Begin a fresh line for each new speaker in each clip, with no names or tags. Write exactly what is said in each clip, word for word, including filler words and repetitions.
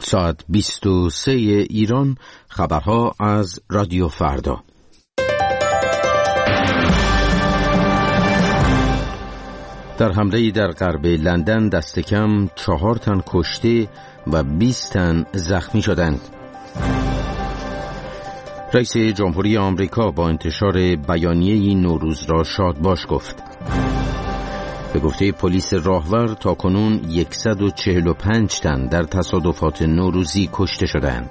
ساعت بیست و سه ایران، خبرها از رادیو فردا. در حمله‌ای در غرب لندن دست کم چهار تن کشته و بیست تن زخمی شدند. رئیس جمهوری آمریکا با انتشار بیانیه‌ای نوروز را شاد باش گفت. به گفته پلیس راهور تاکنون صد و چهل و پنج تن در تصادفات نوروزی کشته شدند.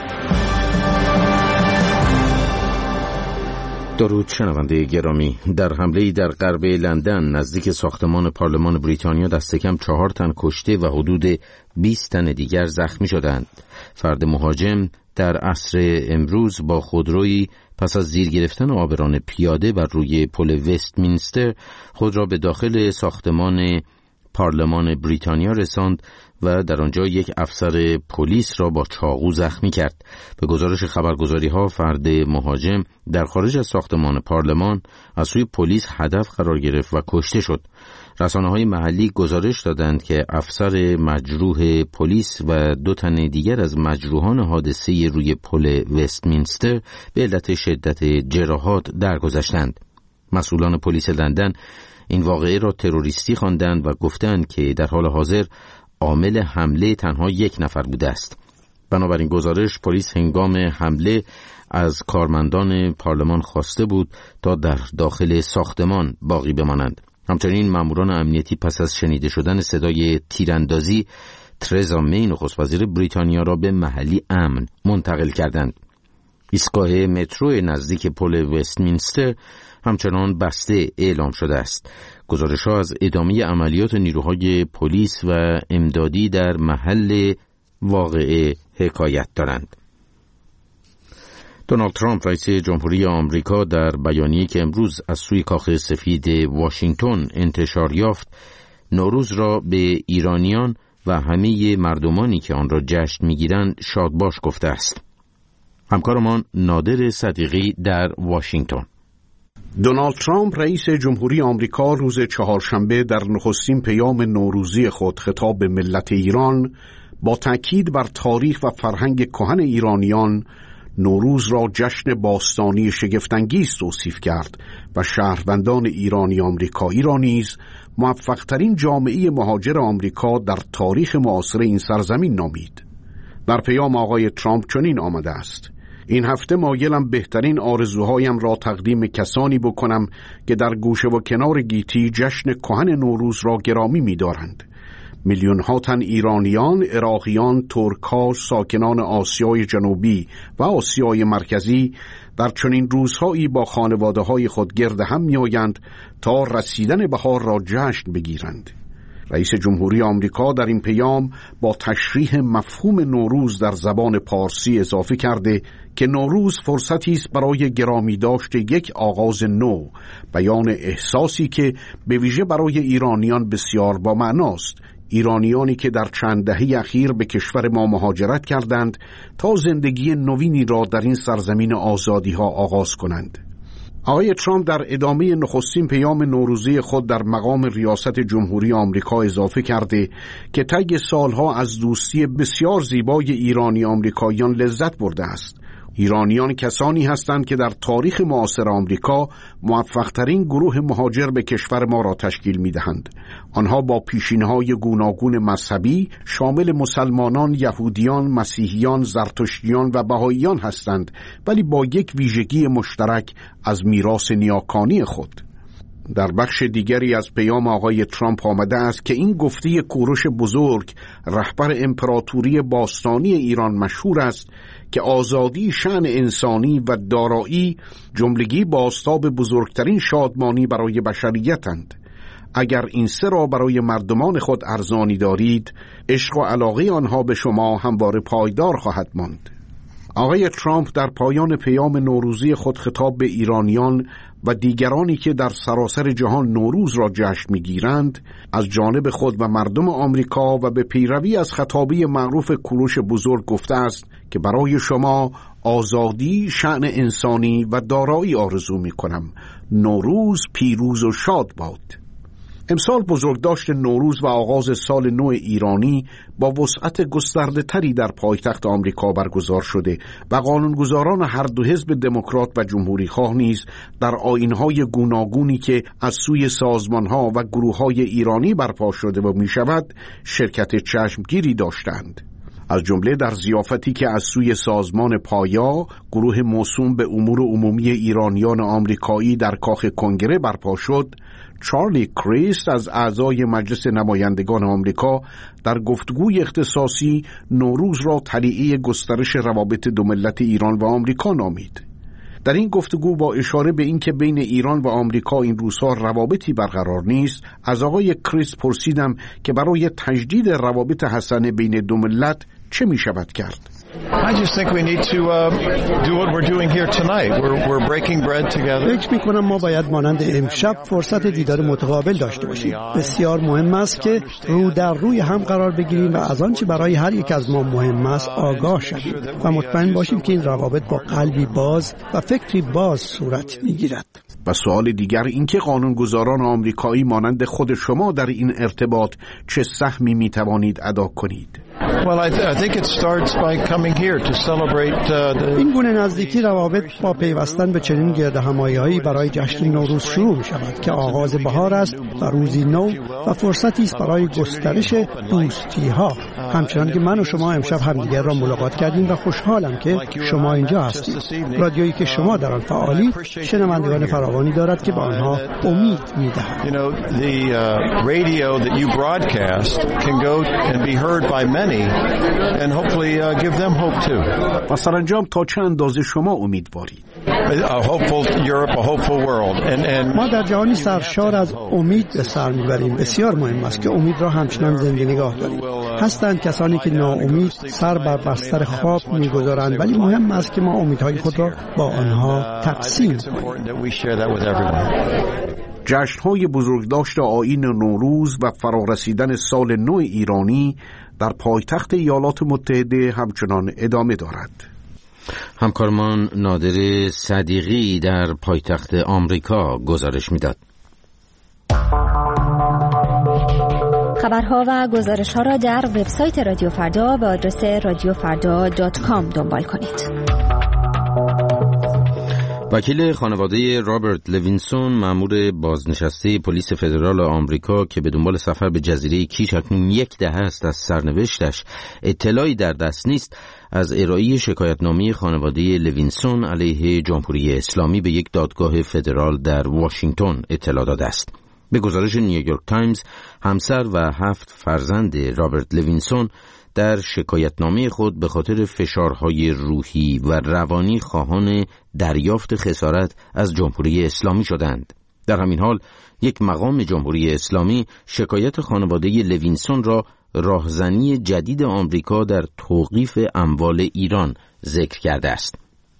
درود شنونده گرامی. در حمله‌ای در غرب لندن نزدیک ساختمان پارلمان بریتانیا دست کم چهار تن کشته و حدود بیست تن دیگر زخمی شدند. فرد مهاجم در عصر امروز با خودرویی پس از زیر گرفتن عابران پیاده بر روی پل وستمینستر خود را به داخل ساختمان پارلمان بریتانیا رساند و در آنجا یک افسر پلیس را با چاقو زخمی کرد. به گزارش خبرگزاری‌ها فرد مهاجم در خارج از ساختمان پارلمان از سوی پلیس هدف قرار گرفت و کشته شد. رسانه‌های محلی گزارش دادند که افسر مجروح پلیس و دو تن دیگر از مجروحان حادثه روی پل وستمینستر به علت شدت جراحات درگذشتند. مسئولان پلیس لندن این واقعه را تروریستی خواندند و گفتند که در حال حاضر عامل حمله تنها یک نفر بوده است. بنابراین گزارش پلیس هنگام حمله از کارمندان پارلمان خواسته بود تا در داخل ساختمان باقی بمانند. همچنین ماموران امنیتی پس از شنیده شدن صدای تیراندازی ترزا می نخست وزیر بریتانیا را به محلی امن منتقل کردند. ایستگاه مترو نزدیک پل وستمینستر همچنان بسته اعلام شده است. گزارش‌ها از ادامه عملیات نیروهای پلیس و امدادی در محل واقعه حکایت دارند. دونالد ترامپ رئیس جمهوری آمریکا در بیانیه‌ای که امروز از سوی کاخ سفید واشنگتن انتشار یافت، نوروز را به ایرانیان و همه مردمانی که آن را جشن می‌گیرند شادباش گفته است. همکارمان نادر صدیقی در واشنگتن.
دونالد ترامپ رئیس جمهوری آمریکا روز چهارشنبه در نخستین پیام نوروزی خود خطاب به ملت ایران با تأکید بر تاریخ و فرهنگ کهن ایرانیان نوروز را جشن باستانی شگفت‌انگیز توصیف کرد و شهروندان ایرانی آمریکایی را نیز موفق‌ترین جامعه مهاجر آمریکا در تاریخ معاصر این سرزمین نامید. در پیام آقای ترامپ چنین آمده است: این هفته مایلم بهترین آرزوهایم را تقدیم کسانی بکنم که در گوشه و کنار گیتی جشن کهن نوروز را گرامی می‌دارند. میلیون ها تن ایرانیان، عراقیان، ترک‌ها، ساکنان آسیای جنوبی و آسیای مرکزی در چنین روزهایی با خانواده‌های خود گرد هم می‌آیند تا رسیدن بهار را جشن بگیرند. رئیس جمهوری آمریکا در این پیام با تشریح مفهوم نوروز در زبان پارسی اضافه کرده که نوروز فرصتی است برای گرامی داشت یک آغاز نو، بیان احساسی که به ویژه برای ایرانیان بسیار با معناست، ایرانیانی که در چند دهه اخیر به کشور ما مهاجرت کردند تا زندگی نوینی را در این سرزمین آزادی ها آغاز کنند. آقای ترامپ در ادامه نخستین پیام نوروزی خود در مقام ریاست جمهوری آمریکا اضافه کرده که طی سالها از دوستی بسیار زیبای ایرانی آمریکاییان لذت برده است. ایرانیان کسانی هستند که در تاریخ معاصر آمریکا موفق‌ترین گروه مهاجر به کشور ما را تشکیل می‌دهند. آنها با پیشینه‌های گوناگون مذهبی شامل مسلمانان، یهودیان، مسیحیان، زرتشتیان و بهائیان هستند، ولی با یک ویژگی مشترک از میراث نیاکانی خود. در بخش دیگری از پیام آقای ترامپ آمده است که این گفته کوروش بزرگ رهبر امپراتوری باستانی ایران مشهور است که آزادی، شأن انسانی و دارایی جملگی بازتاب بزرگترین شادمانی برای بشریتند. اگر این سه را برای مردمان خود ارزانی دارید، عشق و علاقه آنها به شما همواره پایدار خواهد ماند. آقای ترامپ در پایان پیام نوروزی خود خطاب به ایرانیان و دیگرانی که در سراسر جهان نوروز را جشن می‌گیرند از جانب خود و مردم آمریکا و به پیروی از خطابه معروف کوروش بزرگ گفته است که برای شما آزادی، شأن انسانی و دارایی آرزو می‌کنم. نوروز پیروز و شاد باد. امسال بزرگداشت نوروز و آغاز سال نو ایرانی با وسعت گسترده تری در پایتخت آمریکا برگزار شده و قانونگذاران هر دو حزب دموکرات و جمهوری خواه نیز در آیین‌های گوناگونی که از سوی سازمان‌ها و گروه‌های ایرانی برپا شده و می‌شود شرکت چشمگیری داشتند. از جمله در ضیافتی که از سوی سازمان پایا، گروه موسوم به امور عمومی ایرانیان آمریکایی در کاخ کنگره برپا شد، چارلی کریست از اعضای مجلس نمایندگان آمریکا در گفتگوی اختصاصی نوروز را طلیعه گسترش روابط دو ملت ایران و آمریکا نامید. در این گفتگو با اشاره به اینکه بین ایران و آمریکا این روزها روابطی برقرار نیست، از آقای کریست پرسیدم که برای تجدید روابط حسنه بین دو ملت چه می شود کرد.
I just think we need to uh, do what we're doing here tonight. We're we're breaking bread together.
فکر می‌کنم ما باید مانند امشب فرصت دیدار متقابل داشته باشیم. بسیار مهم است که رو در روی هم قرار بگیریم و از آنچه برای هر یک از ما مهم است آگاه شویم و مطمئن باشیم که این روابط با قلبی باز و فکری باز صورت می‌گیرد.
و سوال دیگر این که قانونگذاران آمریکایی مانند خود شما در این ارتباط چه سهمی می‌توانید ادا کنید؟
Well, I, th- I think it starts by coming here to celebrate uh, the...
این گونه نزدیکی روابط با پیوستن به چنین گردهمایی‌هایی برای جشن نوروز شروع می‌شود که آغاز بهار است و روزی نو و فرصتی است برای گسترش دوستی‌ها. همچنان که من و شما امشب همدیگر را ملاقات کردیم و خوشحالم که شما اینجا هستید. رادیویی که شما در آن فعالید شنوندگان فراوانی دارد که به آنها امید می‌دهد.
You know, the uh, radio that you broadcast can go and be heard by many and hopefully uh, give them hope too.
و سرانجام تا چه اندازه شما امیدوارید؟
A hopeful Europe, a hopeful world. And and
ما در جهانی سرشار از امید به سر میبریم. بسیار مهم است که امید را همچنان زنده نگاه داریم. هستند کسانی که ناامید سر بر بستر خواب میگذارند، ولی مهم است که ما امیدهای خود را با آنها تقسیم کنیم.
جشن‌های بزرگداشت آیین نوروز و فرارسیدن سال نو ایرانی در پایتخت ایالات متحده همچنان ادامه دارد.
همکارمان نادر صدیقی در پایتخت آمریکا گزارش می‌داد.
خبرها و گزارش‌ها را در وبسایت رادیو فردا به آدرس رادیو فردا دات کام دنبال کنید.
وکیل خانواده رابرت لوینسون، مأمور بازنشسته پلیس فدرال آمریکا که به دنبال سفر به جزیره کیش اکنون یک دهه است از سرنوشتش اطلاعی در دست نیست، از ارائه شکایتنامه خانواده لوینسون علیه جمهوری اسلامی به یک دادگاه فدرال در واشنگتن اطلاع داده است. به گزارش نیویورک تایمز، همسر و هفت فرزند رابرت لوینسون در شکایتنامه خود به خاطر فشارهای روحی و روانی خواهان دریافت خسارت از جمهوری اسلامی شدند. در همین حال یک مقام جمهوری اسلامی شکایت خانواده لوینسون را راهزنی جدید آمریکا در توقیف اموال ایران ذکر کرده است.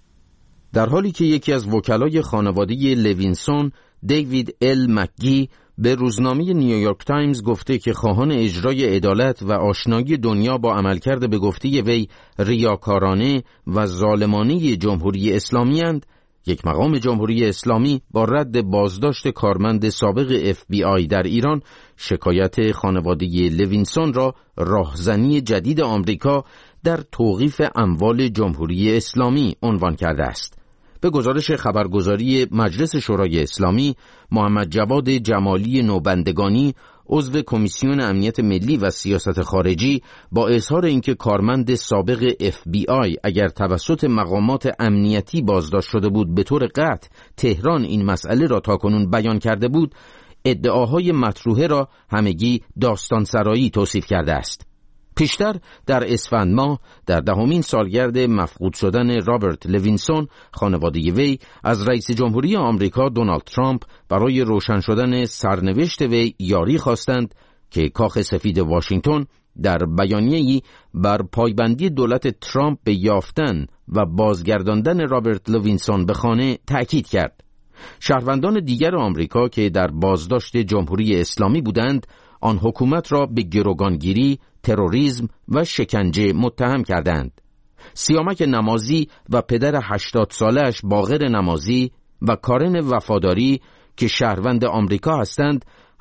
در حالی که یکی از وکلای خانواده لوینسون، دیوید ال مکگی، به روزنامه نیویورک تایمز گفته که خواهان اجرای عدالت و آشنایی دنیا با عملکرد به گفته وی ریاکارانه و ظالمانه جمهوری اسلامی اند، یک مقام جمهوری اسلامی با رد بازداشت کارمند سابق اف بی آی در ایران شکایت خانواده لوینسون را راهزنی جدید آمریکا در توقیف اموال جمهوری اسلامی عنوان کرده است. به گزارش خبرگزاری مجلس شورای اسلامی، محمد جواد جمالی نوبندگانی، عضو کمیسیون امنیت ملی و سیاست خارجی، با اظهار اینکه کارمند سابق اف بی آی اگر توسط مقامات امنیتی بازداشت شده بود به طور قطع تهران این مسئله را تاکنون بیان کرده بود، ادعاهای مطروحه را همگی داستان سرایی توصیف کرده است. پیشتر در اسفند ماه در دهمین سالگرد مفقود شدن رابرت لوینسون، خانواده وی از رئیس جمهوری آمریکا دونالد ترامپ برای روشن شدن سرنوشت وی یاری خواستند که کاخ سفید واشنگتن در بیانیه‌ای بر پایبندی دولت ترامپ به یافتن و بازگرداندن رابرت لوینسون به خانه تأکید کرد. شهروندان دیگر آمریکا که در بازداشت جمهوری اسلامی بودند، آن حکومت را به گروگانگیری، تروریسم و شکنجه متهم کردند. سیامک نمازی و پدر هشتاد سالش باقر نمازی و کارن وفاداری که شهروند آمریکا هستند،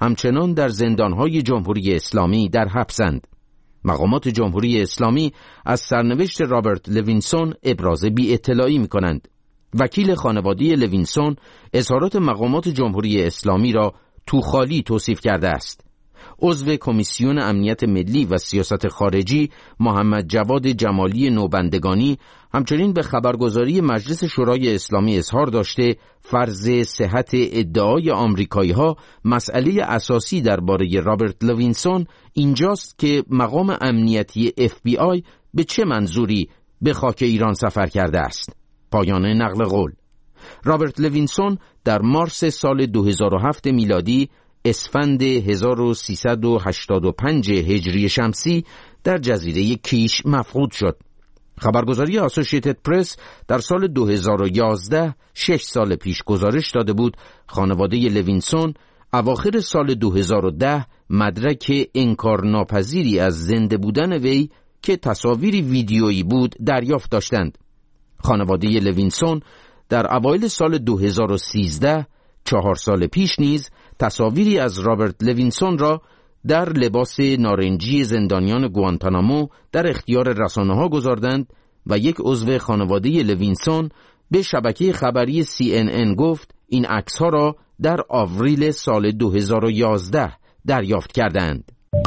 همچنان در زندانهای جمهوری اسلامی در حبسند. مقامات جمهوری اسلامی از سرنوشت رابرت لوینسون ابراز بی اطلاعی می کنند. وکیل خانواده لوینسون اظهارات مقامات جمهوری اسلامی را توخالی توصیف کرده است. عضو کمیسیون امنیت ملی و سیاست خارجی محمد جواد جمالی نوبندگانی همچنین به خبرگزاری مجلس شورای اسلامی اظهار داشته فرض صحت ادعای آمریکایی‌ها مسئله اساسی درباره رابرت لوینسون اینجاست که مقام امنیتی اف بی آی به چه منظوری به خاک ایران سفر کرده است. پایان نقل قول. رابرت لوینسون در مارس سال دو هزار و هفت میلادی اسفند هزار و سیصد و هشتاد و پنج هجری شمسی در جزیره کیش مفقود شد. خبرگزاری آسوشیتد پرس در سال دو هزار و یازده، شش سال پیش گزارش داده بود خانواده لوینسون اواخر سال دو هزار و ده مدرک انکارناپذیری از زنده بودن وی که تصاویری ویدیویی بود دریافت داشتند. خانواده لوینسون در اوایل سال دو هزار و سیزده، چهار سال پیش نیز تصاویری از رابرت لوینسون را در لباس نارنجی زندانیان گوانتانامو در اختیار رسانه‌ها گذاردند و یک عضو خانواده لوینسون به شبکه خبری سی ان ان گفت این عکس‌ها را در آوریل سال دو هزار و یازده دریافت کردند.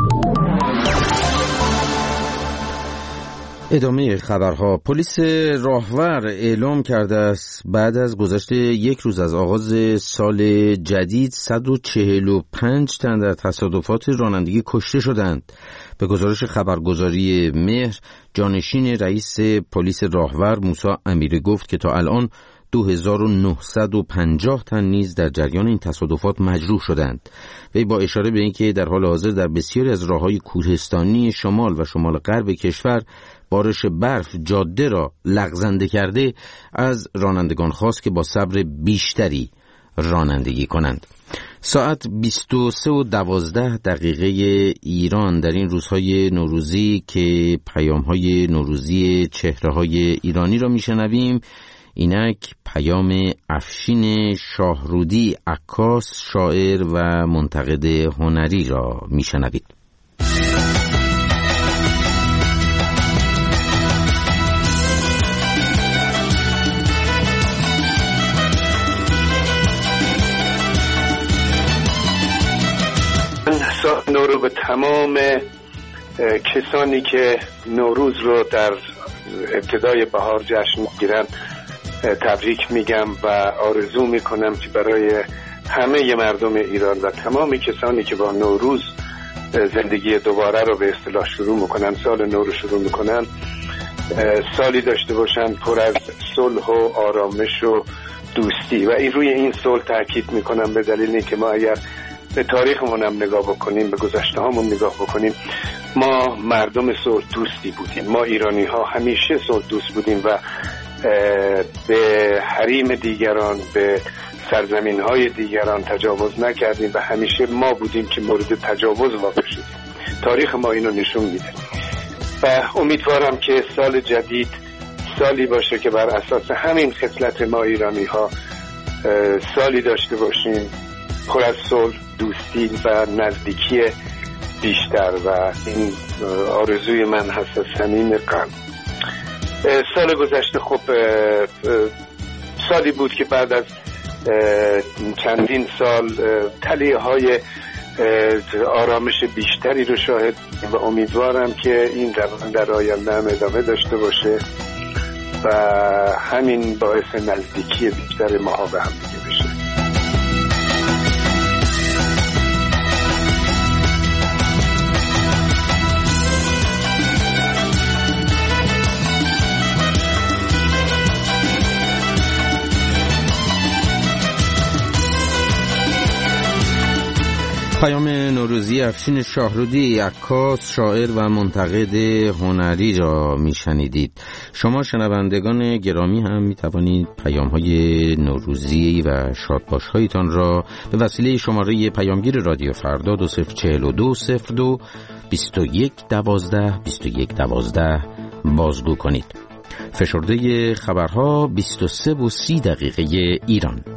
ادامه خبرها. پلیس راهور اعلام کرده است بعد از گذشت یک روز از آغاز سال جدید صد و چهل و پنج تن در تصادفات رانندگی کشته شدند. به گزارش خبرگزاری مهر، جانشین رئیس پلیس راهور موسی امیری گفت که تا الان دو هزار و نهصد و پنجاه تن نیز در جریان این تصادفات مجروح شدند. وی با اشاره به اینکه در حال حاضر در بسیاری از راههای کوهستانی شمال و شمال غرب کشور بارش برف جاده را لغزنده کرده، از رانندگان خواست که با صبر بیشتری رانندگی کنند. ساعت بیست و سه و دوازده دقیقه ایران در این روزهای نوروزی که پیام‌های نوروزی چهره‌های ایرانی را میشنویم، اینک پیام افشین شاهرودی، عکاس، شاعر و منتقد هنری را میشنوید.
سال نو رو به تمام کسانی که نوروز رو در ابتدای بهار جشن میگیرن تبریک میگم و آرزو میکنم که برای همه مردم ایران و تمام کسانی که با نوروز زندگی دوباره رو به اصطلاح شروع میکنن، سال نو رو شروع میکنن، سالی داشته باشن پر از صلح و آرامش و دوستی. و این روی این صلح تاکید میکنم به دلیل اینکه ما اگر به تاریخمون هم نگاه بکنیم، به گذشته هامون نگاه بکنیم، ما مردم صلح دوستی بودیم. ما ایرانی ها همیشه صلح دوست بودیم و به حریم دیگران، به سرزمین های دیگران تجاوز نکردیم و همیشه ما بودیم که مورد تجاوز واقع شدیم. تاریخ ما اینو نشون میده و امیدوارم که سال جدید سالی باشه که بر اساس همین خصلت ما ایرانی ها سالی داشته باشیم پر از صلح، دوستی و نزدیکی بیشتر و این آرزوی من هست از صمیم قلب. سال گذشته خب سالی بود که بعد از چندین سال تلیه های آرامش بیشتری رو شاهد و امیدوارم که این روند در آینده هم ادامه داشته باشه و همین باعث نزدیکی بیشتر ما به هم دیگه بشه.
پیام نوروزی افشین شاهرودی، عکاس، شاعر و منتقد هنری را میشنیدید. شما شنوندگان گرامی هم میتوانید پیام‌های نوروزی و شادباش‌هایتان را به وسیله شماره پیامگیر رادیو فردا دو صفر چهل و دو صفر دو بیست و یک دوازده بیست و یک دوازده بازگو کنید. فشرده خبرها بیست و سه و سی دقیقه ایران.